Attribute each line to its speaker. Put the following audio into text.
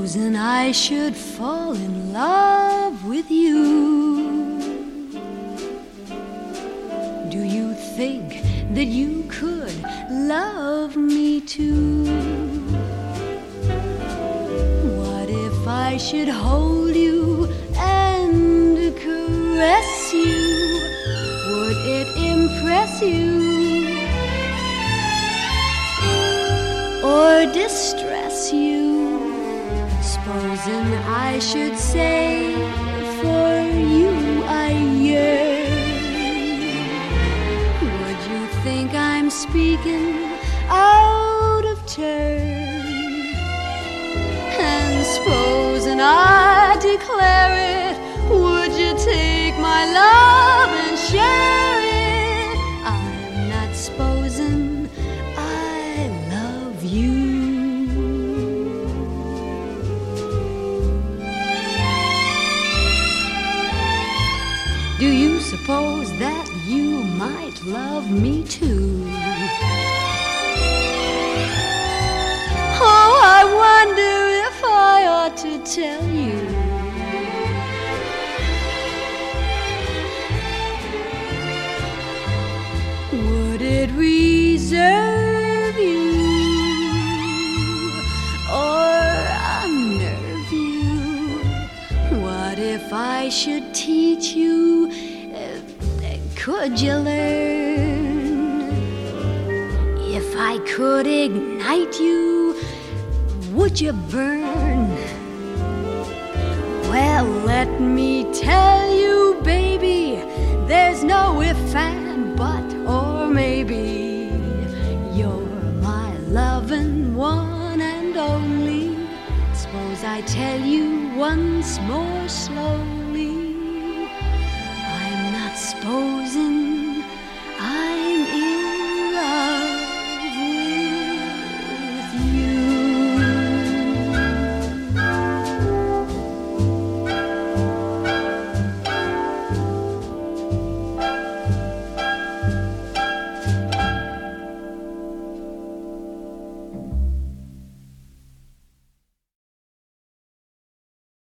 Speaker 1: Supposing I should fall in love with you, do you think that you could love me too? What if I should hold you and caress you? Would it impress you or distress you? Supposing I should say, for you I yearn, would you think I'm speaking out of turn? And supposing I declare it, would you take my love and share it? I'm not supposing I love you. Do you suppose that you might love me too? Oh, I wonder if I ought to tell you. Would it reserve you or unnerve you? What if I should teach you? Could you learn? If I could ignite you, would you burn? Well, let me tell you, baby, there's no if and but or maybe. You're my lovin' one and only. Suppose I tell you once more slowly, I'm not supposing